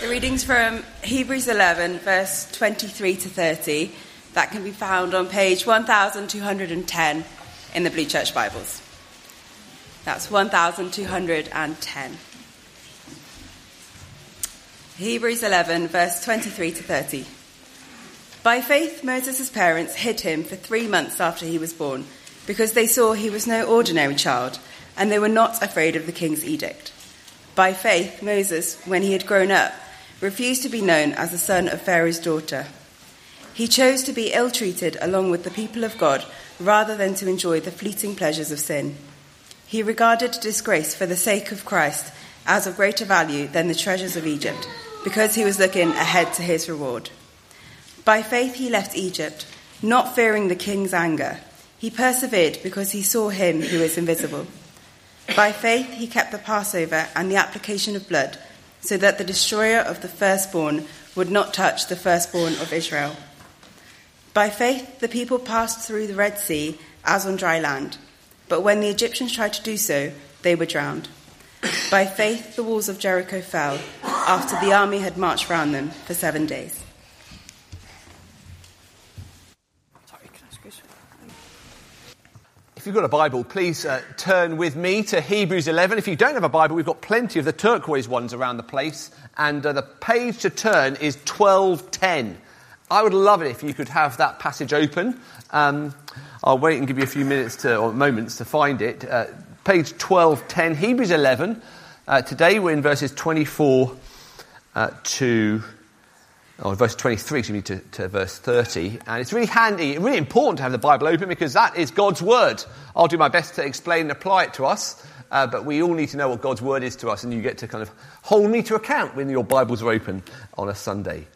The reading's from Hebrews 11, verse 23 to 30. That can be found on page 1210 in the Blue Church Bibles. That's 1210. Hebrews 11, verse 23 to 30. By faith, Moses' parents hid him for 3 months after he was born, because they saw he was no ordinary child, and they were not afraid of the king's edict. By faith, Moses, when he had grown up, refused to be known as the son of Pharaoh's daughter. He chose to be ill-treated along with the people of God rather than to enjoy the fleeting pleasures of sin. He regarded disgrace for the sake of Christ as of greater value than the treasures of Egypt, because he was looking ahead to his reward. By faith he left Egypt, not fearing the king's anger. He persevered because he saw him who is invisible. By faith he kept the Passover and the application of blood, so that the destroyer of the firstborn would not touch the firstborn of Israel. By faith the people passed through the Red Sea as on dry land, but when the Egyptians tried to do so, they were drowned. By faith the walls of Jericho fell, after the army had marched round them for 7 days. If you've got a Bible, please turn with me to Hebrews 11. If you don't have a Bible, we've got plenty of the turquoise ones around the place. And the page to turn is 1210. I would love it if you could have that passage open. I'll wait and give you a few minutes or moments to find it. Page 1210, Hebrews 11. Today we're in verses 24 verse 23 to verse 30. And it's really handy, really important to have the Bible open because that is God's word. I'll do my best to explain and apply it to us, but we all need to know what God's word is to us, and you get to kind of hold me to account when your Bibles are open on a Sunday.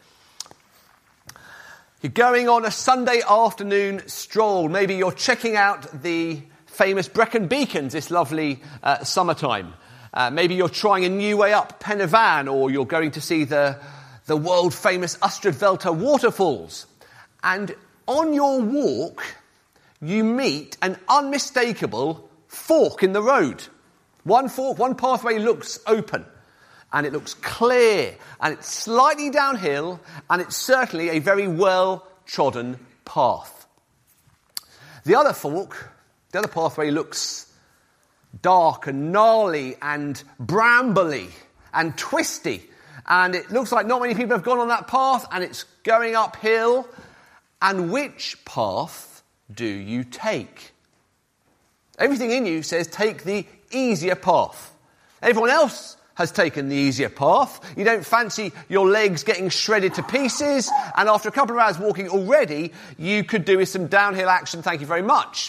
You're going on a Sunday afternoon stroll. Maybe you're checking out the famous Brecon Beacons this lovely summertime. Maybe you're trying a new way up Pen y Fan, or you're going to see the world-famous Ystrad waterfalls. And on your walk, you meet an unmistakable fork in the road. One fork, one pathway looks open, and it looks clear, and it's slightly downhill, and it's certainly a very well-trodden path. The other fork, the other pathway looks dark and gnarly and brambly and twisty. And it looks like not many people have gone on that path, and it's going uphill. And which path do you take? Everything in you says take the easier path. Everyone else has taken the easier path. You don't fancy your legs getting shredded to pieces, and after a couple of hours walking already, you could do with some downhill action, thank you very much.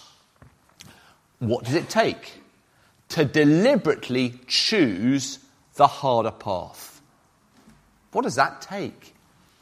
What does it take to deliberately choose the harder path? What does that take?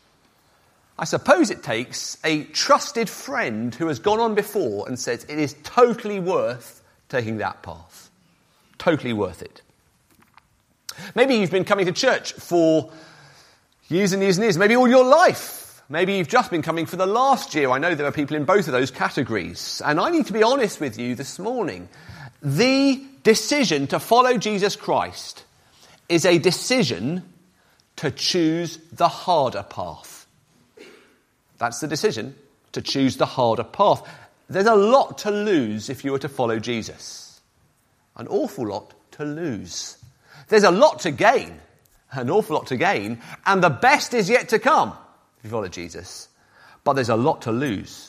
I suppose it takes a trusted friend who has gone on before and says it is totally worth taking that path. Totally worth it. Maybe you've been coming to church for years and years and years, maybe all your life. Maybe you've just been coming for the last year. I know there are people in both of those categories. And I need to be honest with you this morning. The decision to follow Jesus Christ is a decision to choose the harder path. That's the decision, to choose the harder path. There's a lot to lose if you were to follow Jesus. An awful lot to lose. There's a lot to gain, an awful lot to gain, and the best is yet to come if you follow Jesus. But there's a lot to lose.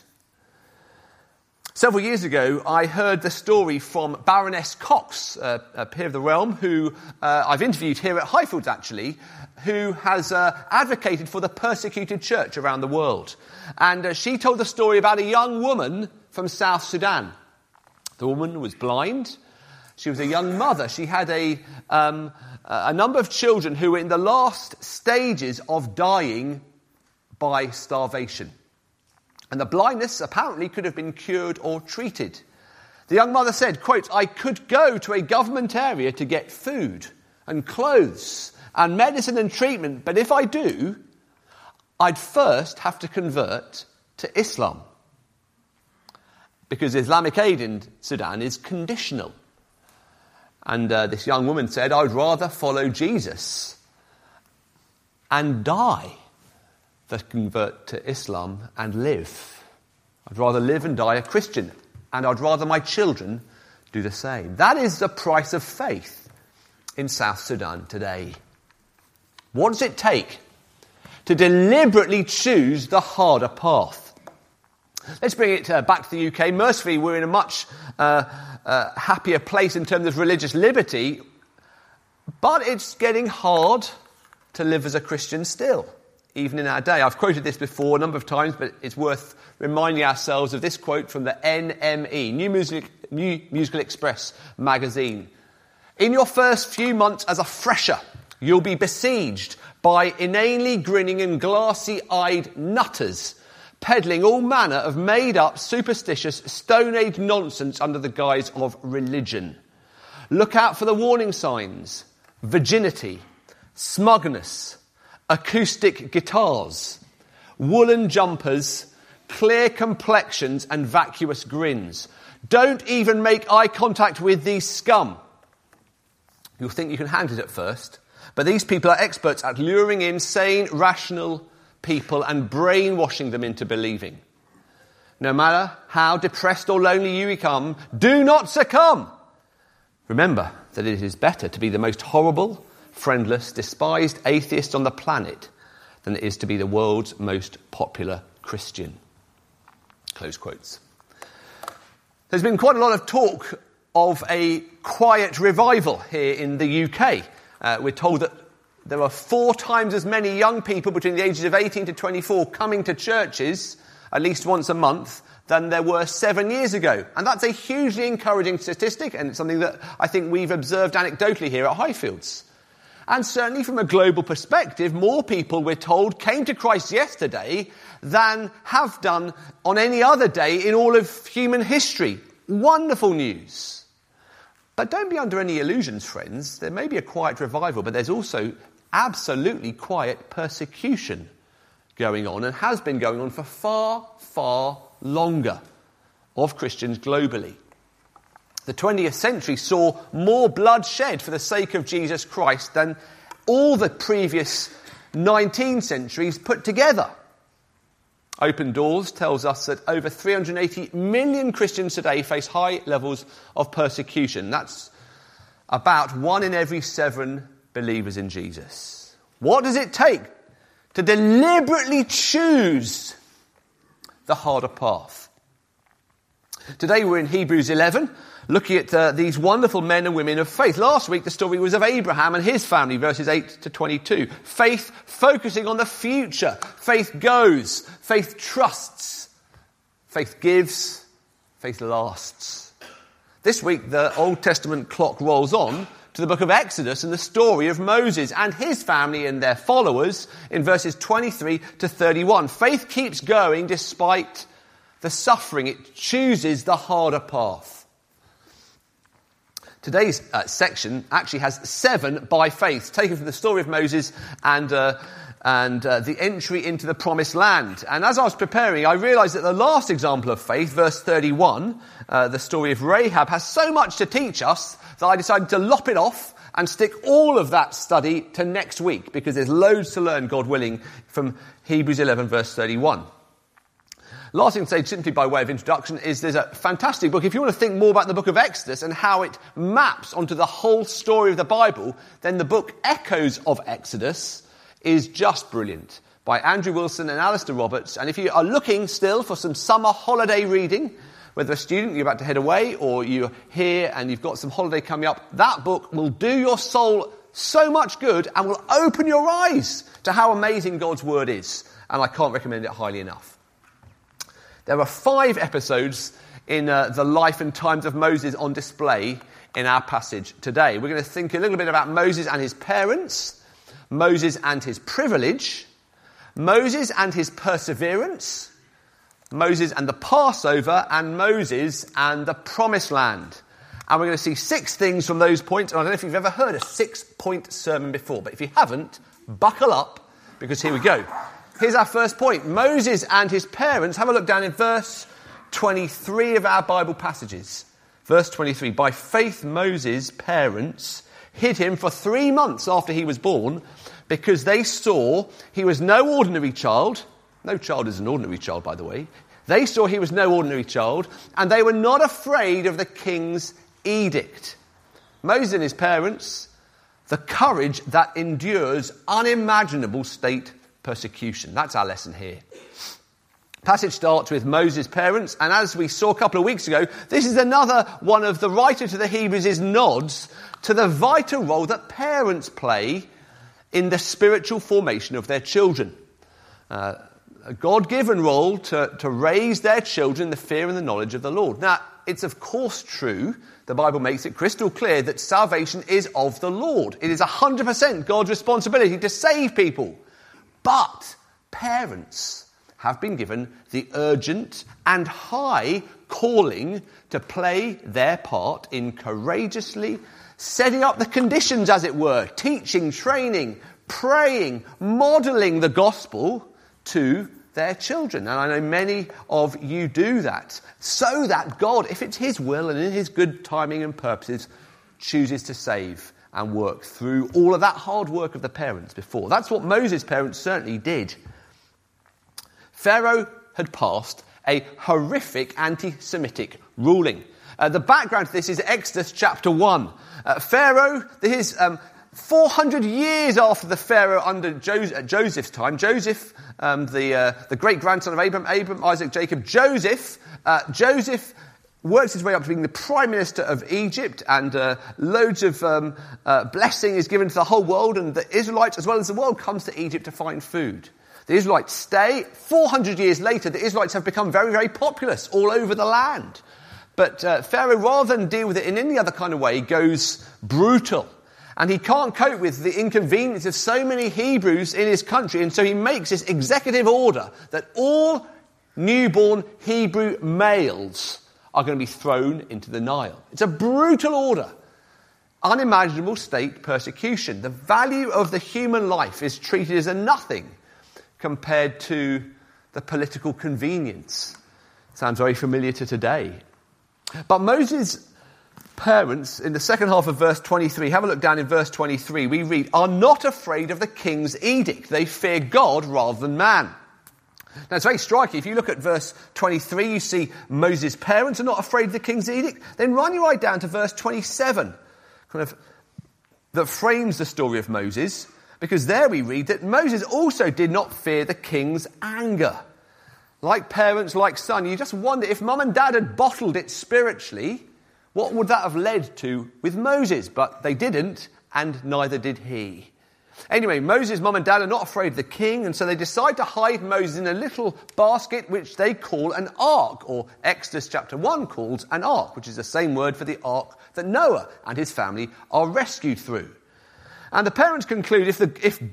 Several years ago, I heard the story from Baroness Cox, a peer of the realm, who I've interviewed here at Highfields, actually, who has advocated for the persecuted church around the world. And she told the story about a young woman from South Sudan. The woman was blind. She was a young mother. She had a number of children who were in the last stages of dying by starvation. And the blindness apparently could have been cured or treated. The young mother said, quote, "I could go to a government area to get food and clothes and medicine and treatment, but if I do, I'd first have to convert to Islam. Because Islamic aid in Sudan is conditional." And this young woman said, "I would rather follow Jesus." and die than convert to Islam and live. I'd rather live and die a Christian, and I'd rather my children do the same. That is the price of faith in South Sudan today. What does it take to deliberately choose the harder path? Let's bring it back to the UK. Mercifully, we're in a much happier place in terms of religious liberty, but it's getting hard to live as a Christian still, even in our day. I've quoted this before a number of times, but it's worth reminding ourselves of this quote from the NME, New Musical Express magazine. In your first few months as a fresher, you'll be besieged by inanely grinning and glassy-eyed nutters peddling all manner of made-up, superstitious, Stone Age nonsense under the guise of religion. Look out for the warning signs: virginity, smugness, acoustic guitars, woolen jumpers, clear complexions and vacuous grins. Don't even make eye contact with these scum. You'll think you can handle it at first, but these people are experts at luring in sane, rational people and brainwashing them into believing. No matter how depressed or lonely you become, do not succumb. Remember that it is better to be the most horrible, friendless, despised atheist on the planet than it is to be the world's most popular Christian. Close quotes. There's been quite a lot of talk of a quiet revival here in the UK. We're told that there are 4 times as many young people between the ages of 18 to 24 coming to churches at least once a month than there were 7 years ago. And that's a hugely encouraging statistic, and it's something that I think we've observed anecdotally here at Highfields. And certainly from a global perspective, more people, we're told, came to Christ yesterday than have done on any other day in all of human history. Wonderful news. But don't be under any illusions, friends. There may be a quiet revival, but there's also absolutely quiet persecution going on, and has been going on for far, far longer, of Christians globally. The 20th century saw more blood shed for the sake of Jesus Christ than all the previous 19 centuries put together. Open Doors tells us that over 380 million Christians today face high levels of persecution. That's about 1 in every 7 believers in Jesus. What does it take to deliberately choose the harder path? Today we're in Hebrews 11, looking at these wonderful men and women of faith. Last week the story was of Abraham and his family, verses 8 to 22. Faith focusing on the future. Faith goes. Faith trusts. Faith gives. Faith lasts. This week the Old Testament clock rolls on to the book of Exodus and the story of Moses and his family and their followers in verses 23 to 31. Faith keeps going despite the suffering. It chooses the harder path. Today's section actually has 7 by faith, taken from the story of Moses and the entry into the promised land. And as I was preparing, I realised that the last example of faith, verse 31, the story of Rahab, has so much to teach us that I decided to lop it off and stick all of that study to next week, because there's loads to learn, God willing, from Hebrews 11, verse 31. Last thing to say, simply by way of introduction, is there's a fantastic book. If you want to think more about the book of Exodus and how it maps onto the whole story of the Bible, then the book Echoes of Exodus is just brilliant, by Andrew Wilson and Alistair Roberts. And if you are looking still for some summer holiday reading, whether a student, you're about to head away, or you're here and you've got some holiday coming up, that book will do your soul so much good and will open your eyes to how amazing God's word is. And I can't recommend it highly enough. There are 5 episodes in the life and times of Moses on display in our passage today. We're going to think a little bit about Moses and his parents, Moses and his privilege, Moses and his perseverance, Moses and the Passover, and Moses and the Promised Land. And we're going to see 6 things from those points. And I don't know if you've ever heard a 6-point sermon before, but if you haven't, buckle up, because here we go. Here's our first point. Moses and his parents. Have a look down in verse 23 of our Bible passages. Verse 23. By faith Moses' parents hid him for 3 months after he was born because they saw he was no ordinary child. No child is an ordinary child, by the way. They saw he was no ordinary child, and they were not afraid of the king's edict. Moses and his parents, the courage that endures unimaginable state persecution. That's our lesson here. Passage starts with Moses' parents, and as we saw a couple of weeks ago, this is another one of the writer to the Hebrews' nods to the vital role that parents play in the spiritual formation of their children. A God-given role to raise their children in the fear and the knowledge of the Lord. Now, it's of course true, the Bible makes it crystal clear, that salvation is of the Lord. It is 100% God's responsibility to save people. But parents have been given the urgent and high calling to play their part in courageously setting up the conditions, as it were, teaching, training, praying, modelling the gospel to their children. And I know many of you do that, so that God, if it's his will and in his good timing and purposes, chooses to save and work through all of that hard work of the parents before. That's what Moses' parents certainly did. Pharaoh had passed a horrific anti-Semitic ruling. The background to this is Exodus chapter 1. Pharaoh, this is 400 years after the Pharaoh under Joseph's time. Joseph, the great-grandson of Abraham, Isaac, Jacob. Joseph works his way up to being the prime minister of Egypt, and loads of blessing is given to the whole world, and the Israelites, as well as the world, comes to Egypt to find food. The Israelites stay. 400 years later, the Israelites have become very, very populous all over the land. But Pharaoh, rather than deal with it in any other kind of way, goes brutal. And he can't cope with the inconvenience of so many Hebrews in his country, and so he makes this executive order that all newborn Hebrew males are going to be thrown into the Nile. It's a brutal order. Unimaginable state persecution. The value of the human life is treated as a nothing compared to the political convenience. Sounds very familiar to today. But Moses' parents, in the second half of verse 23, have a look down in verse 23, we read, are not afraid of the king's edict. They fear God rather than man. Now, it's very striking. If you look at verse 23, you see Moses' parents are not afraid of the king's edict. Then run your eye down to verse 27, that frames the story of Moses, because there we read that Moses also did not fear the king's anger. Like parents, like son, you just wonder if mum and dad had bottled it spiritually, what would that have led to with Moses? But they didn't, and neither did he. Anyway, Moses' mum and dad are not afraid of the king, and so they decide to hide Moses in a little basket which they call an ark, or Exodus chapter 1 calls an ark, which is the same word for the ark that Noah and his family are rescued through. And the parents conclude if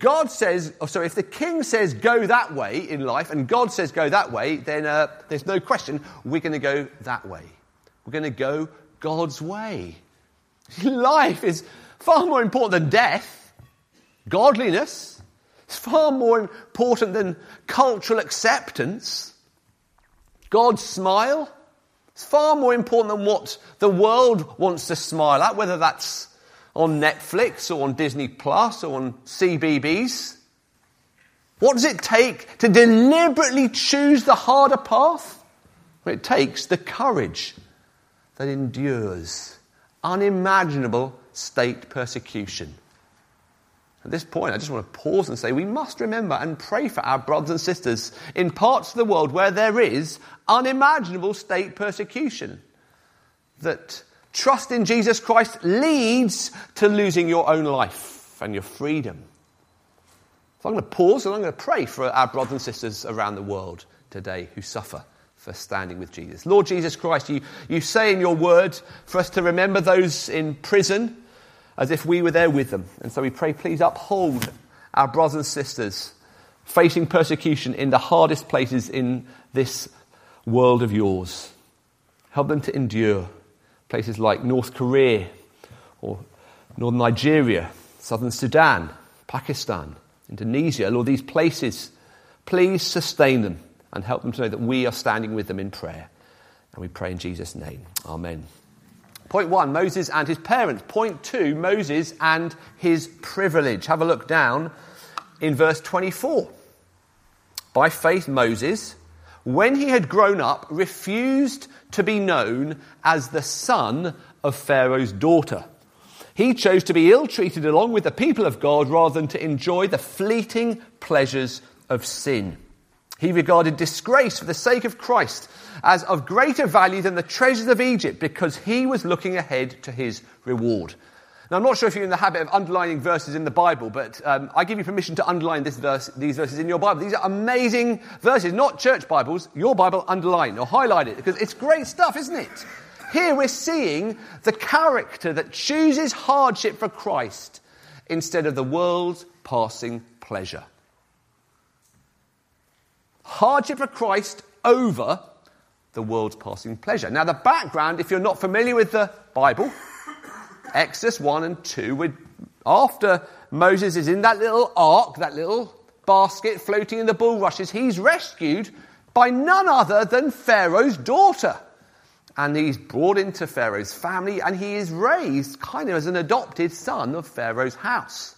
the king says go that way in life, and God says go that way, then there's no question we're going to go that way. We're going to go God's way. Life is far more important than death. Godliness is far more important than cultural acceptance. God's smile is far more important than what the world wants to smile at, whether that's on Netflix or on Disney Plus or on CBeebies. What does it take to deliberately choose the harder path? Well, it takes the courage that endures unimaginable state persecution. At this point, I just want to pause and say we must remember and pray for our brothers and sisters in parts of the world where there is unimaginable state persecution. That trust in Jesus Christ leads to losing your own life and your freedom. So I'm going to pause and I'm going to pray for our brothers and sisters around the world today who suffer for standing with Jesus. Lord Jesus Christ, you say in your word for us to remember those in prison as if we were there with them. And so we pray, please uphold our brothers and sisters facing persecution in the hardest places in this world of yours. Help them to endure. Places like North Korea or Northern Nigeria, Southern Sudan, Pakistan, Indonesia. Lord, these places, please sustain them and help them to know that we are standing with them in prayer. And we pray in Jesus' name. Amen. Point 1, Moses and his parents. Point 2, Moses and his privilege. Have a look down in verse 24. By faith, Moses, when he had grown up, refused to be known as the son of Pharaoh's daughter. He chose to be ill-treated along with the people of God rather than to enjoy the fleeting pleasures of sin. He regarded disgrace for the sake of Christ as of greater value than the treasures of Egypt because he was looking ahead to his reward. Now, I'm not sure if you're in the habit of underlining verses in the Bible, but I give you permission to underline these verses in your Bible. These are amazing verses, not church Bibles. Your Bible, underline or highlight it because it's great stuff, isn't it? Here we're seeing the character that chooses hardship for Christ instead of the world's passing pleasure. Hardship for Christ over the world's passing pleasure. Now, the background, if you're not familiar with the Bible, Exodus 1 and 2, after Moses is in that little ark, that little basket floating in the bulrushes, he's rescued by none other than Pharaoh's daughter. And he's brought into Pharaoh's family, and he is raised kind of as an adopted son of Pharaoh's house.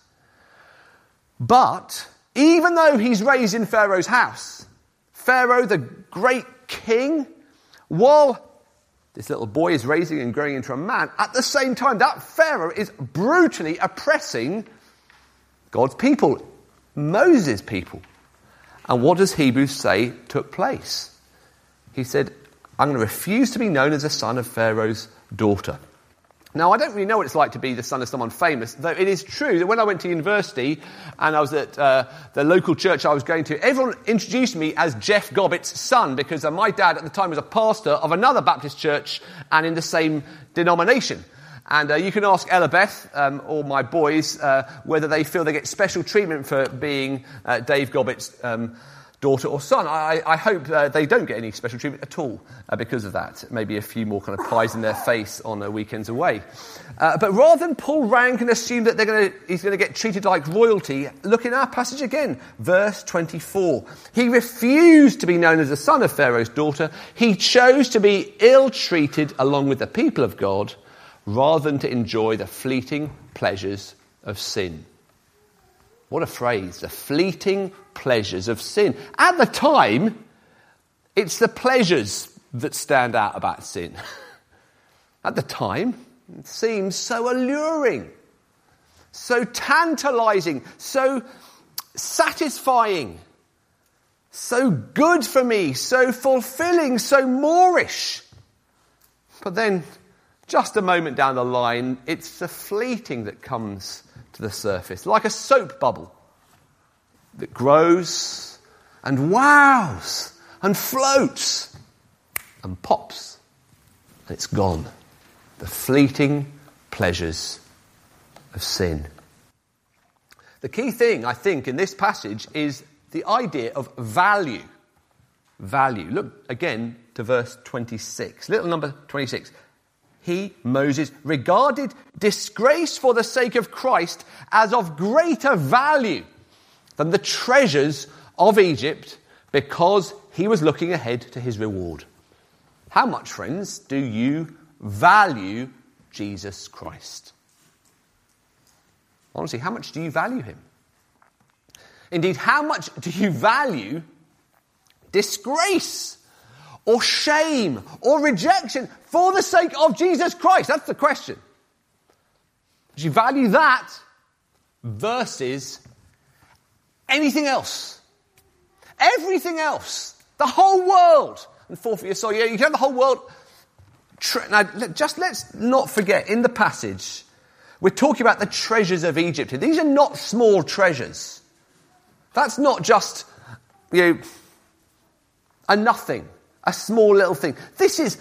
But even though he's raised in Pharaoh's house, Pharaoh, the great king, while this little boy is raising and growing into a man, at the same time, that Pharaoh is brutally oppressing God's people, Moses' people. And what does Hebrews say took place? He said, I'm going to refuse to be known as a son of Pharaoh's daughter. Now, I don't really know what it's like to be the son of someone famous, though it is true that when I went to university and I was at the local church I was going to, everyone introduced me as Jeff Gobbitt's son because my dad at the time was a pastor of another Baptist church and in the same denomination. And you can ask Ella Beth or my boys whether they feel they get special treatment for being Dave Gobbitt's daughter or son. I hope they don't get any special treatment at all because of that. Maybe a few more kind of pies in their face on their weekends away. But rather than pull rank and assume that he's going to get treated like royalty, look in our passage again, verse 24. He refused to be known as the son of Pharaoh's daughter. He chose to be ill-treated along with the people of God rather than to enjoy the fleeting pleasures of sin. What a phrase, the fleeting pleasures of sin. At the time, it's the pleasures that stand out about sin. At the time, it seems so alluring, so tantalizing, so satisfying, so good for me, so fulfilling, so Moorish. But then, just a moment down the line, it's the fleeting that comes to the surface, like a soap bubble that grows and wows and floats and pops, and it's gone. The fleeting pleasures of sin. The key thing, I think, in this passage is the idea of value. Value. Look again to verse 26. Little number 26. He, Moses, regarded disgrace for the sake of Christ as of greater value than the treasures of Egypt because he was looking ahead to his reward. How much, friends, do you value Jesus Christ? Honestly, how much do you value him? Indeed, how much do you value disgrace or shame or rejection for the sake of Jesus Christ? That's the question. Do you value that versus anything else? Everything else. The whole world. And forfeit your soul. Yeah, you can have the whole world. Now, just let's not forget, in the passage, we're talking about the treasures of Egypt. These are not small treasures. That's not just, a nothing. A small little thing. This is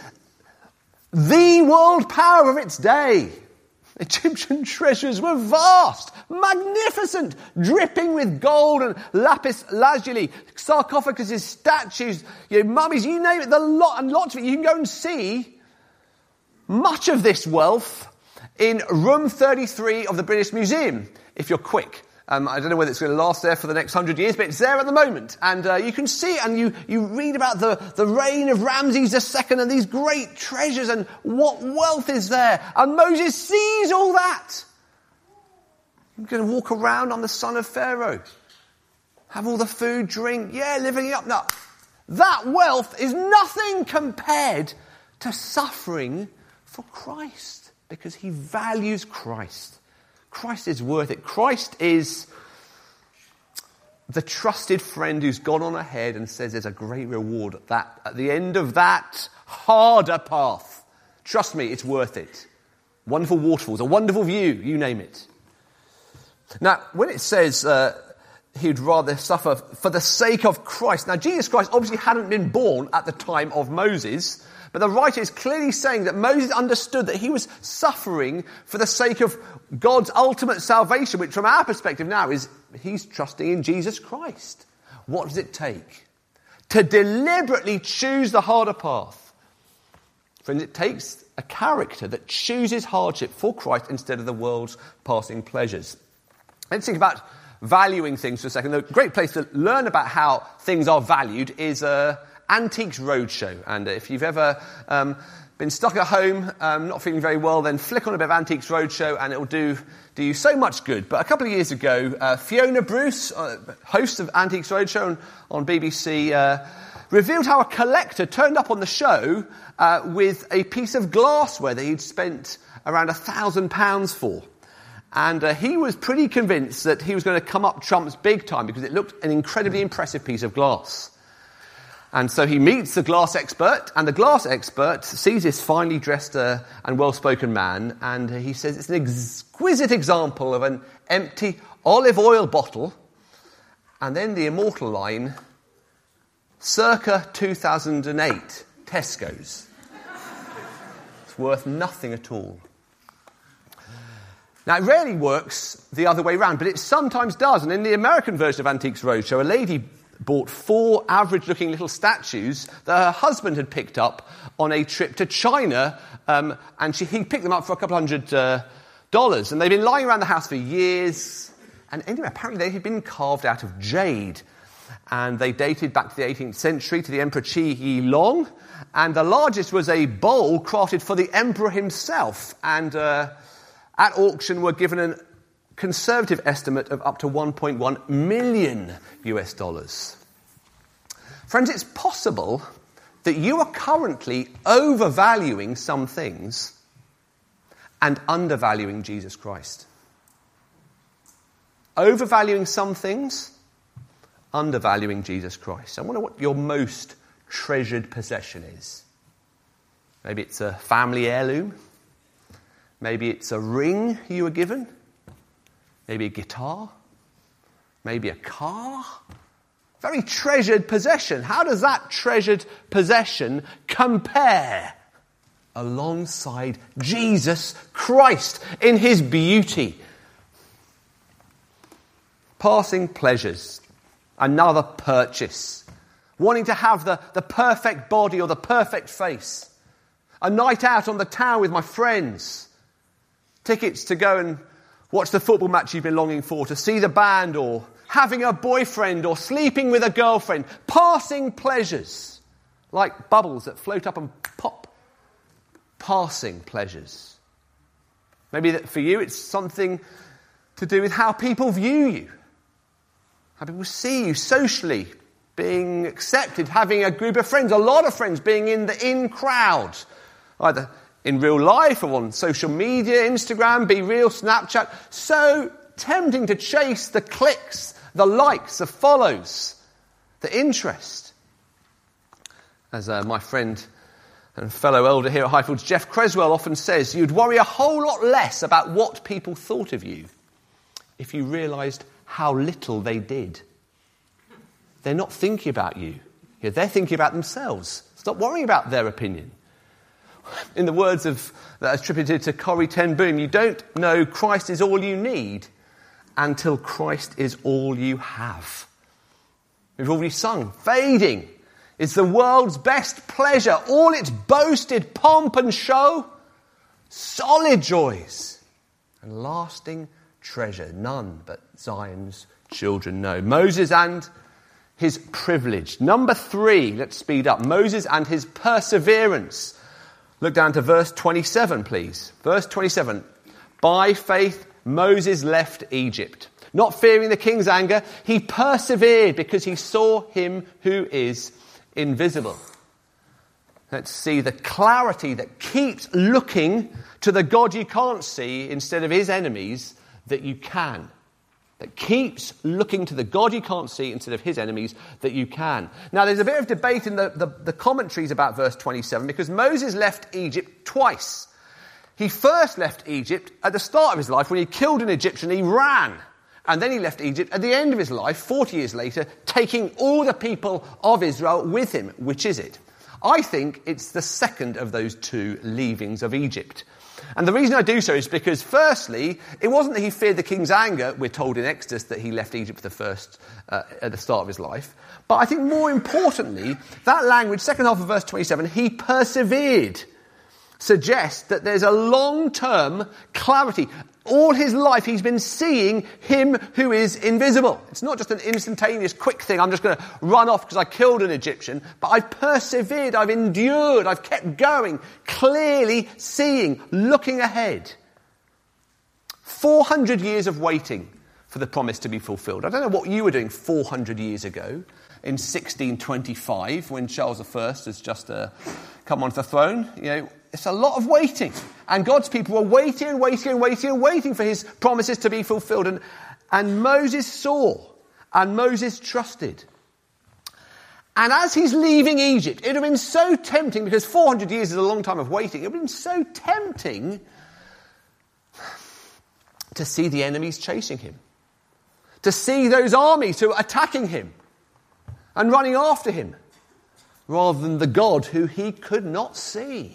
the world power of its day. Egyptian treasures were vast, magnificent, dripping with gold and lapis lazuli, sarcophaguses, statues, mummies, you name it, and lots of it. You can go and see much of this wealth in room 33 of the British Museum, if you're quick. I don't know whether it's going to last there for the next 100 years, but it's there at the moment. And you can see it, and you read about the reign of Ramses II and these great treasures and what wealth is there. And Moses sees all that. You're going to walk around on the son of Pharaoh. Have all the food, drink, living it up. Now, that wealth is nothing compared to suffering for Christ, because he values Christ. Christ is worth it. Christ is the trusted friend who's gone on ahead and says there's a great reward at the end of that harder path. Trust me, it's worth it. Wonderful waterfalls, a wonderful view, you name it. Now, when it says he'd rather suffer for the sake of Christ. Now, Jesus Christ obviously hadn't been born at the time of Moses, but the writer is clearly saying that Moses understood that he was suffering for the sake of God's ultimate salvation, which from our perspective now is he's trusting in Jesus Christ. What does it take to deliberately choose the harder path? Friends, it takes a character that chooses hardship for Christ instead of the world's passing pleasures. Let's think about valuing things for a second. The great place to learn about how things are valued is Antiques Roadshow. And if you've ever been stuck at home, not feeling very well, then flick on a bit of Antiques Roadshow and it will do you so much good. But a couple of years ago, Fiona Bruce, host of Antiques Roadshow on BBC, revealed how a collector turned up on the show with a piece of glassware that he'd spent around £1,000 for. And he was pretty convinced that he was going to come up trumps big time because it looked an incredibly impressive piece of glass. And so he meets the glass expert, and the glass expert sees this finely dressed and well-spoken man, and he says it's an exquisite example of an empty olive oil bottle, and then the immortal line, circa 2008, Tesco's. It's worth nothing at all. Now, it rarely works the other way around, but it sometimes does. And in the American version of Antiques Roadshow, a lady bought 4 average-looking little statues that her husband had picked up on a trip to China, and he picked them up for $200. And they'd been lying around the house for years. And anyway, apparently they had been carved out of jade. And they dated back to the 18th century to the Emperor Qi Yi Long. And the largest was a bowl crafted for the emperor himself. And at auction were given a conservative estimate of up to $1.1 million. Friends, it's possible that you are currently overvaluing some things and undervaluing Jesus Christ. Overvaluing some things, undervaluing Jesus Christ. I wonder what your most treasured possession is. Maybe it's a family heirloom. Maybe it's a ring you were given. Maybe a guitar. Maybe a car. Very treasured possession. How does that treasured possession compare alongside Jesus Christ in his beauty? Passing pleasures. Another purchase. Wanting to have the perfect body or the perfect face. A night out on the town with my friends. Tickets to go and watch the football match you've been longing for, to see the band, or having a boyfriend, or sleeping with a girlfriend. Passing pleasures, like bubbles that float up and pop. Passing pleasures. Maybe that for you it's something to do with how people view you. How people see you socially, being accepted, having a group of friends, a lot of friends, being in the in crowd. Either in real life or on social media, Instagram, Be Real, Snapchat. So tempting to chase the clicks, the likes, the follows, the interest. As my friend and fellow elder here at Highfields, Jeff Creswell, often says, you'd worry a whole lot less about what people thought of you if you realised how little they did. They're not thinking about you. They're thinking about themselves. Stop worrying about their opinion. In the words that are attributed to Corrie ten Boom, you don't know Christ is all you need until Christ is all you have. We've already sung, fading is the world's best pleasure, all its boasted pomp and show, solid joys and lasting treasure. None but Zion's children know. Moses and his privilege. Number 3, let's speed up. Moses and his perseverance. Look down to verse 27, please. Verse 27. By faith, Moses left Egypt. Not fearing the king's anger, he persevered because he saw him who is invisible. Let's see the clarity that keeps looking to the God you can't see instead of his enemies that you can. That keeps looking to the God you can't see instead of his enemies that you can. Now, there's a bit of debate in the commentaries about verse 27 because Moses left Egypt twice. He first left Egypt at the start of his life when he killed an Egyptian, he ran. And then he left Egypt at the end of his life, 40 years later, taking all the people of Israel with him. Which is it? I think it's the second of those 2 leavings of Egypt. And the reason I do so is because, firstly, it wasn't that he feared the king's anger. We're told in Exodus that he left Egypt at the start of his life. But I think more importantly, that language, second half of verse 27, he persevered, suggests that there's a long-term clarity. All his life he's been seeing him who is invisible. It's not just an instantaneous quick thing. I'm just going to run off because I killed an Egyptian. But I've persevered, I've endured, I've kept going, clearly seeing, looking ahead. 400 years of waiting for the promise to be fulfilled. I don't know what you were doing 400 years ago in 1625 when Charles I has just come onto the throne. You know, it's a lot of waiting. And God's people were waiting and waiting and waiting and waiting for his promises to be fulfilled. And Moses saw, and Moses trusted. And as he's leaving Egypt, it would have been so tempting, because 400 years is a long time of waiting, it would have been so tempting to see the enemies chasing him. To see those armies who are attacking him and running after him, rather than the God who he could not see.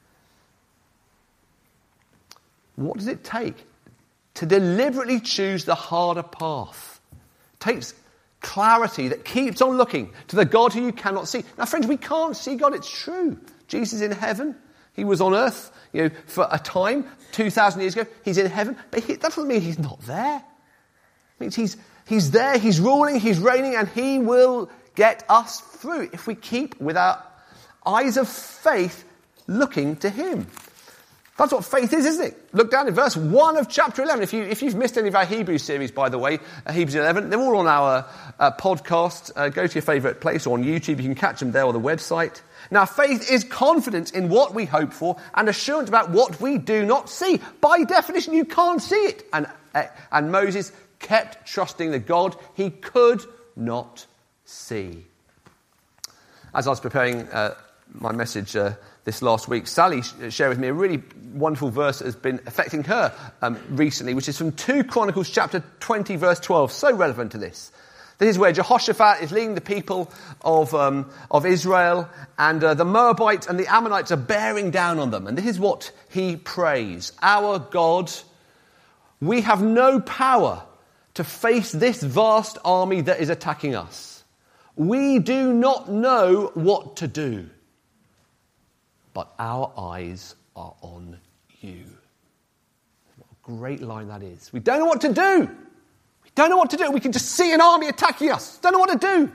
What does it take to deliberately choose the harder path? It takes clarity that keeps on looking to the God who you cannot see. Now, friends, we can't see God. It's true. Jesus is in heaven. He was on earth, for a time, 2,000 years ago. He's in heaven, but that doesn't mean he's not there. It means he's there, he's ruling, he's reigning, and he will get us through if we keep with our eyes of faith looking to him. That's what faith is, isn't it? Look down in verse 1 of chapter 11. If you've missed any of our Hebrews series, by the way, Hebrews 11, they're all on our podcast. Go to your favourite place or on YouTube. You can catch them there or the website. Now, faith is confidence in what we hope for and assurance about what we do not see. By definition, you can't see it. And Moses kept trusting the God he could not see. As I was preparing my message this last week, Sally shared with me a really wonderful verse that has been affecting her recently, which is from 2 Chronicles chapter 20, verse 12. So relevant to this. This is where Jehoshaphat is leading the people of Israel, and the Moabites and the Ammonites are bearing down on them. And this is what he prays. Our God, we have no power to face this vast army that is attacking us. We do not know what to do, but our eyes are on you. What a great line that is. We don't know what to do. We don't know what to do. We can just see an army attacking us. Don't know what to do.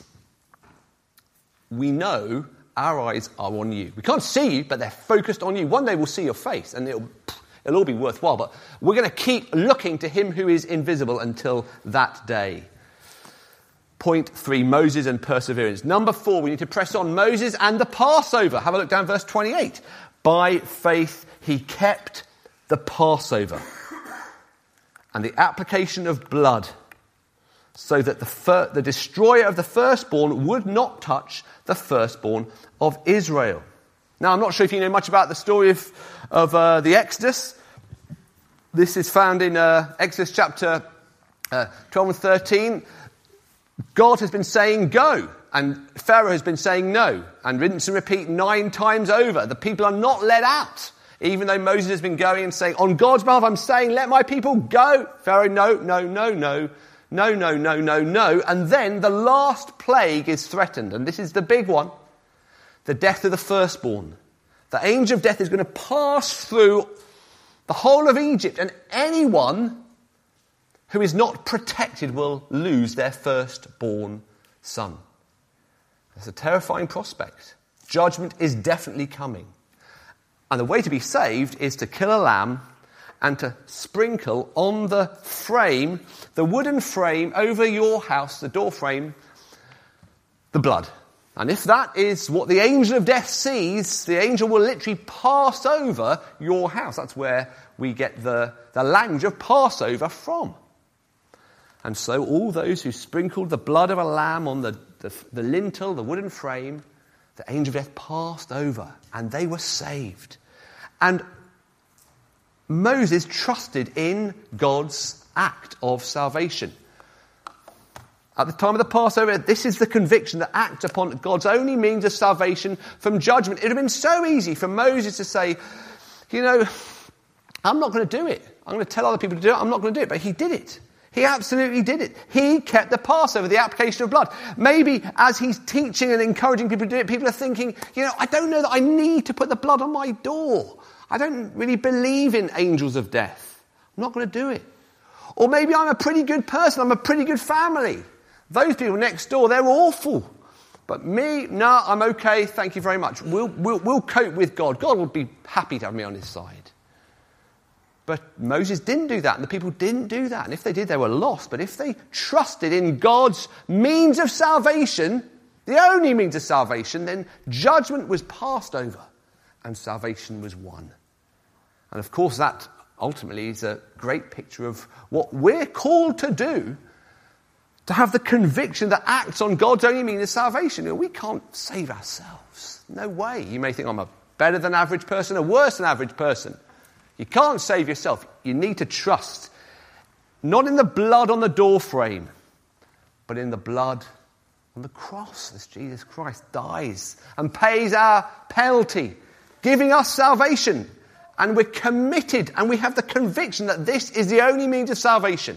We know our eyes are on you. We can't see you, but they're focused on you. One day we'll see your face and it'll all be worthwhile. But we're going to keep looking to him who is invisible until that day. Point 3, Moses and perseverance. Number 4, we need to press on. Moses and the Passover. Have a look down verse 28. By faith he kept the Passover and the application of blood, so that the destroyer of the firstborn would not touch the firstborn of Israel. Now, I'm not sure if you know much about the story of the Exodus. This is found in Exodus chapter 12 and 13. God has been saying go, and Pharaoh has been saying no, and rinse and repeat 9 times over. The people are not let out, even though Moses has been going and saying, on God's behalf, I'm saying, let my people go. Pharaoh, no, no, no, no, no, no, no, no, no. And then the last plague is threatened, and this is the big one, the death of the firstborn. The angel of death is going to pass through the whole of Egypt, and anyone who is not protected will lose their firstborn son. That's a terrifying prospect. Judgment is definitely coming. And the way to be saved is to kill a lamb and to sprinkle on the frame, the wooden frame over your house, the door frame, the blood. And if that is what the angel of death sees, the angel will literally pass over your house. That's where we get the language of Passover from. And so all those who sprinkled the blood of a lamb on the lintel, the wooden frame, the angel of death passed over and they were saved. And Moses trusted in God's act of salvation. At the time of the Passover, this is the conviction that acts upon God's only means of salvation from judgment. It would have been so easy for Moses to say, I'm not going to do it. I'm going to tell other people to do it. I'm not going to do it. But he did it. He absolutely did it. He kept the Passover, the application of blood. Maybe as he's teaching and encouraging people to do it, people are thinking, I don't know that I need to put the blood on my door. I don't really believe in angels of death. I'm not going to do it. Or maybe I'm a pretty good person. I'm a pretty good family. Those people next door, they're awful. But me, no, I'm okay. Thank you very much. We'll cope with God. God will be happy to have me on his side. But Moses didn't do that, and the people didn't do that. And if they did, they were lost. But if they trusted in God's means of salvation, the only means of salvation, then judgment was passed over and salvation was won. And of course, that ultimately is a great picture of what we're called to do, to have the conviction that acts on God's only means of salvation. We can't save ourselves. No way. You may think I'm a better than average person, a worse than average person. You can't save yourself. You need to trust, not in the blood on the doorframe, but in the blood on the cross as Jesus Christ dies and pays our penalty, giving us salvation. And we're committed and we have the conviction that this is the only means of salvation.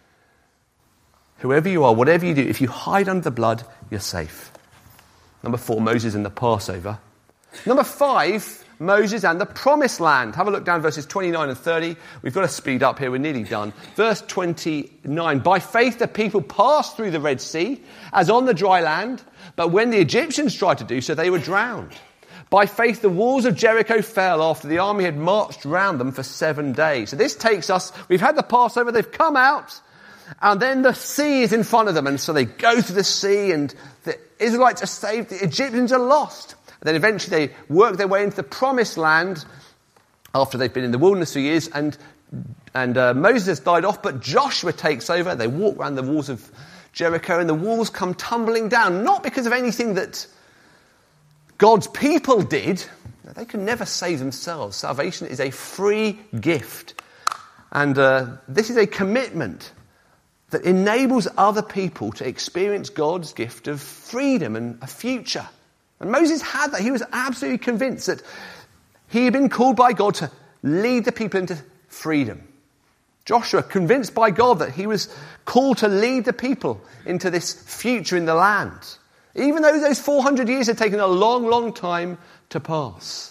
Whoever you are, whatever you do, if you hide under the blood, you're safe. Number 4, Moses and the Passover. Number 5, Moses and the promised land. Have a look down verses 29 and 30. We've got to speed up here. We're nearly done. Verse 29. By faith the people passed through the Red Sea as on the dry land, but when the Egyptians tried to do so, they were drowned. By faith the walls of Jericho fell after the army had marched round them for 7 days. So this takes us, we've had the Passover, they've come out, and then the sea is in front of them, and so they go through the sea, and the Israelites are saved, the Egyptians are lost. Then eventually they work their way into the promised land after they've been in the wilderness for years, and Moses has died off, but Joshua takes over. They walk around the walls of Jericho and the walls come tumbling down, not because of anything that God's people did. They can never save themselves. Salvation is a free gift. And this is a commitment that enables other people to experience God's gift of freedom and a future. And Moses had that. He was absolutely convinced that he had been called by God to lead the people into freedom. Joshua, convinced by God that he was called to lead the people into this future in the land, even though those 400 years had taken a long, long time to pass.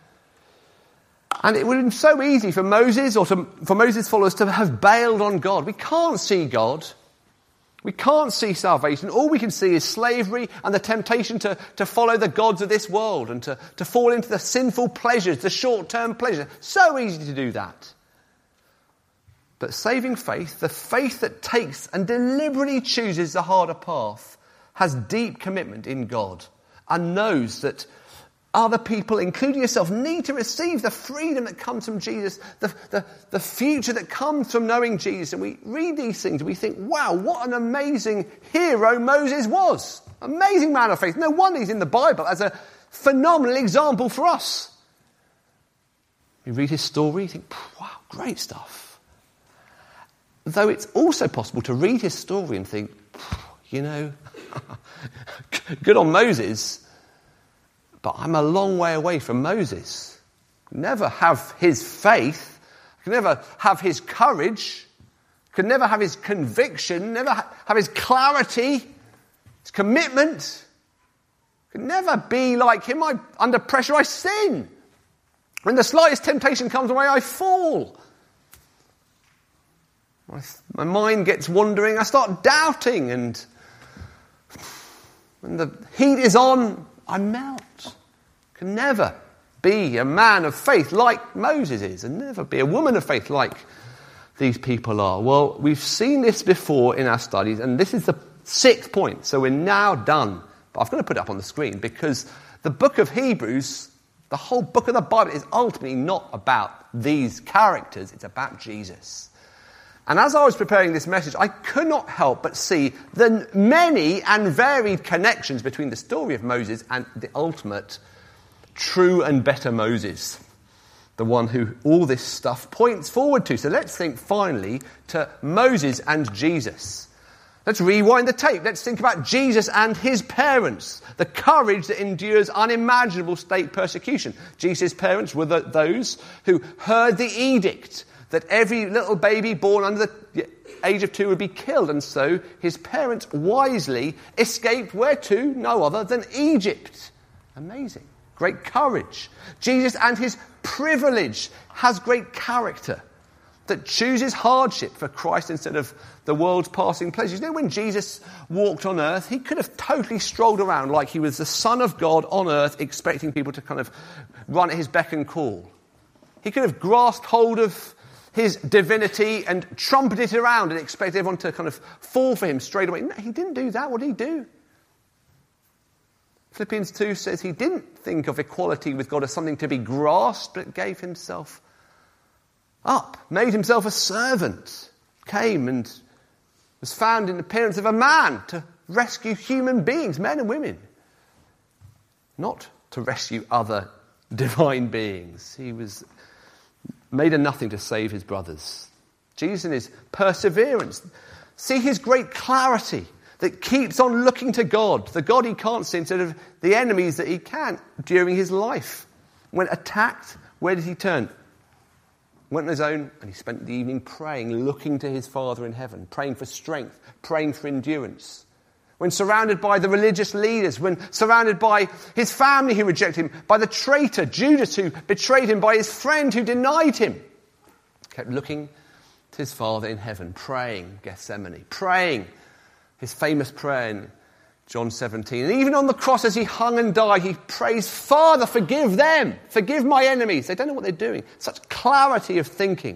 And it would have been so easy for Moses or for Moses' followers to have bailed on God. We can't see God. We can't see salvation. All we can see is slavery and the temptation to follow the gods of this world and to fall into the sinful pleasures, the short-term pleasure. So easy to do that. But saving faith, the faith that takes and deliberately chooses the harder path, has deep commitment in God and knows that other people, including yourself, need to receive the freedom that comes from Jesus, the future that comes from knowing Jesus. And we read these things and we think, wow, what an amazing hero Moses was. Amazing man of faith. No wonder he's in the Bible as a phenomenal example for us. You read his story, you think, wow, great stuff. Though it's also possible to read his story and think, good on Moses, but I'm a long way away from Moses. Never have his faith, can never have his courage, can never have his conviction, never have his clarity, his commitment. Can never be like him. Under pressure I sin. When the slightest temptation comes away, I fall. My mind gets wandering. I start doubting, and when the heat is on, I melt. Can never be a man of faith like Moses is, and never be a woman of faith like these people are. Well, we've seen this before in our studies, and this is the 6th point, so we're now done. But I've got to put it up on the screen because the book of Hebrews, the whole book of the Bible, is ultimately not about these characters, it's about Jesus. And as I was preparing this message, I could not help but see the many and varied connections between the story of Moses and the ultimate true and better Moses, the one who all this stuff points forward to. So let's think finally to Moses and Jesus. Let's rewind the tape. Let's think about Jesus and his parents, the courage that endures unimaginable state persecution. Jesus' parents were those who heard the edict that every little baby born under the age of 2 would be killed. And so his parents wisely escaped where to? No other than Egypt. Amazing. Great courage. Jesus and his privilege has great character that chooses hardship for Christ instead of the world's passing pleasures. You know, when Jesus walked on earth, he could have totally strolled around like he was the Son of God on earth, expecting people to kind of run at his beck and call. He could have grasped hold of his divinity and trumpeted it around and expected everyone to kind of fall for him straight away. No, he didn't do that. What did he do? Philippians 2 says he didn't think of equality with God as something to be grasped, but gave himself up, made himself a servant, came and was found in the appearance of a man to rescue human beings, men and women, not to rescue other divine beings. He was made a nothing to save his brothers. Jesus in his perseverance, see his great clarity that keeps on looking to God, the God he can't see instead of the enemies that he can during his life. When attacked, where did he turn? Went on his own and he spent the evening praying, looking to his Father in heaven, praying for strength, praying for endurance. When surrounded by the religious leaders, when surrounded by his family who rejected him, by the traitor Judas who betrayed him, by his friend who denied him, kept looking to his Father in heaven, praying Gethsemane, praying his famous prayer in John 17. And even on the cross as he hung and died, he prays, Father, forgive them, forgive my enemies. They don't know what they're doing. Such clarity of thinking.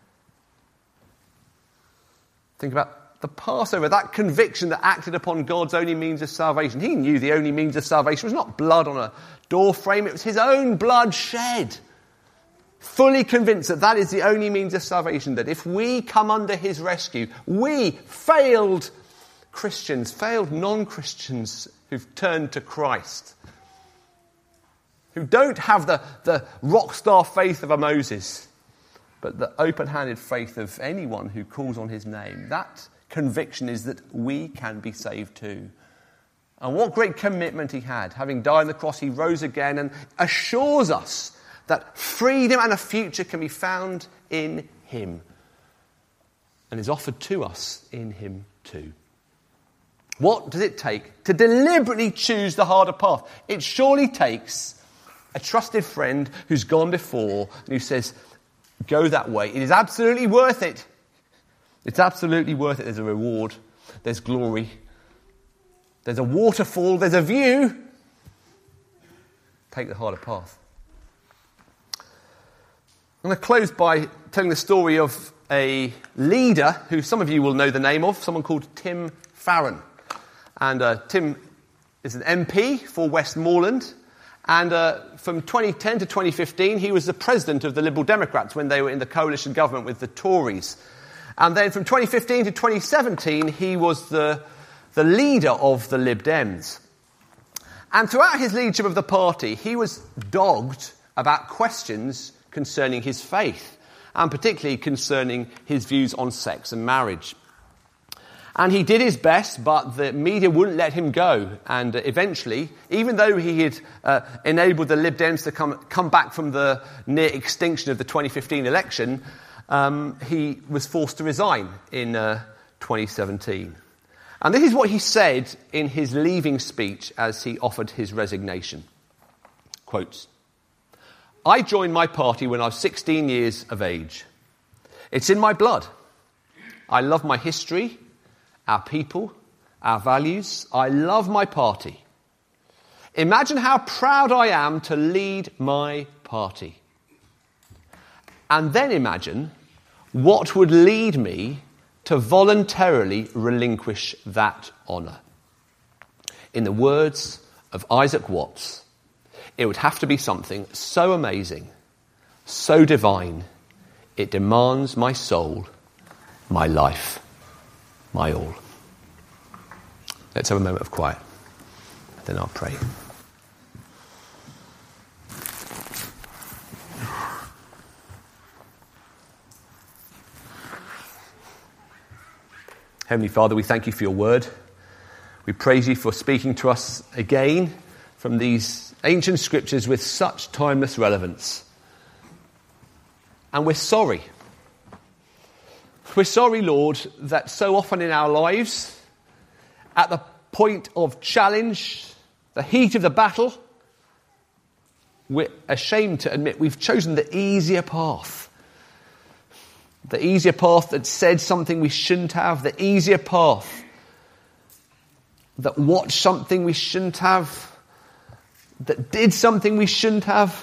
Think about the Passover, that conviction that acted upon God's only means of salvation. He knew the only means of salvation was not blood on a door frame, it was his own blood shed. Fully convinced that that is the only means of salvation, that if we come under his rescue, we failed Christians, failed non-Christians who've turned to Christ, who don't have the rock-star faith of a Moses, but the open-handed faith of anyone who calls on his name. That conviction is that we can be saved too. And what great commitment he had. Having died on the cross, he rose again and assures us that freedom and a future can be found in him and is offered to us in him too. What does it take to deliberately choose the harder path? It surely takes a trusted friend who's gone before and who says, go that way. It is absolutely worth it. It's absolutely worth it. There's a reward. There's glory. There's a waterfall. There's a view. Take the harder path. I'm going to close by telling the story of a leader who some of you will know the name of, someone called Tim Farron. And Tim is an MP for Westmoreland. And from 2010 to 2015, he was the president of the Liberal Democrats when they were in the coalition government with the Tories. And then from 2015 to 2017, he was the leader of the Lib Dems. And throughout his leadership of the party, he was dogged about questions concerning his faith, and particularly concerning his views on sex and marriage. And he did his best, but the media wouldn't let him go. And eventually, even though he had enabled the Lib Dems to come back from the near extinction of the 2015 election, he was forced to resign in 2017. And this is what he said in his leaving speech as he offered his resignation. Quotes, I joined my party when I was 16 years of age. It's in my blood. I love my history, our people, our values. I love my party. Imagine how proud I am to lead my party. And then imagine what would lead me to voluntarily relinquish that honour. In the words of Isaac Watts, it would have to be something so amazing, so divine, it demands my soul, my life, my all. Let's have a moment of quiet, then I'll pray. Heavenly Father, we thank you for your word. We praise you for speaking to us again from these ancient scriptures with such timeless relevance. And we're sorry. We're sorry, Lord, that so often in our lives, at the point of challenge, the heat of the battle, we're ashamed to admit we've chosen the easier path. The easier path that said something we shouldn't have. The easier path that watched something we shouldn't have. That did something we shouldn't have.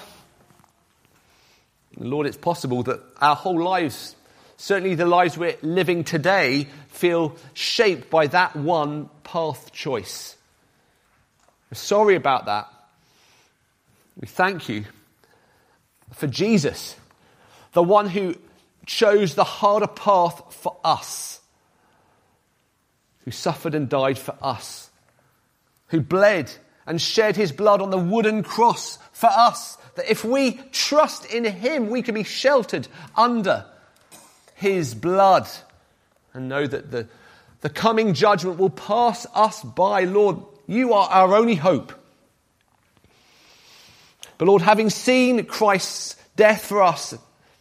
Lord, it's possible that our whole lives, certainly the lives we're living today, feel shaped by that one path choice. We're sorry about that. We thank you for Jesus, the one who chose the harder path for us, who suffered and died for us, who bled and shed his blood on the wooden cross for us, that if we trust in him, we can be sheltered under his blood and know that the coming judgment will pass us by. Lord, you are our only hope. But Lord, having seen Christ's death for us,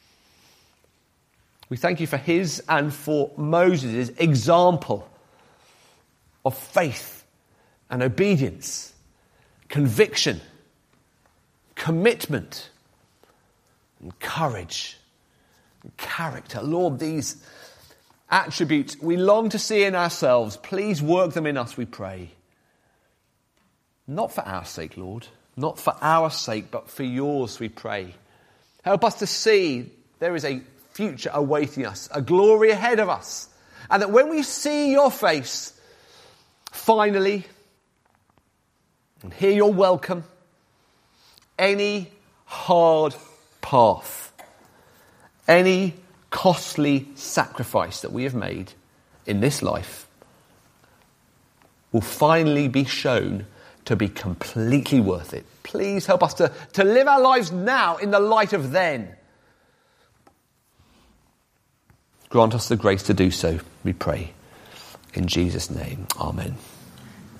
we thank you for his and for Moses' example of faith and obedience, conviction, commitment, and courage, and character. Lord, these attributes we long to see in ourselves. Please work them in us, we pray. Not for our sake, Lord. Not for our sake, but for yours, we pray. Help us to see there is a future awaiting us, a glory ahead of us. And that when we see your face, finally, and hear your welcome, any hard path, any costly sacrifice that we have made in this life will finally be shown to be completely worth it. Please help us to live our lives now in the light of then. Grant us the grace to do so, we pray. In Jesus' name, amen.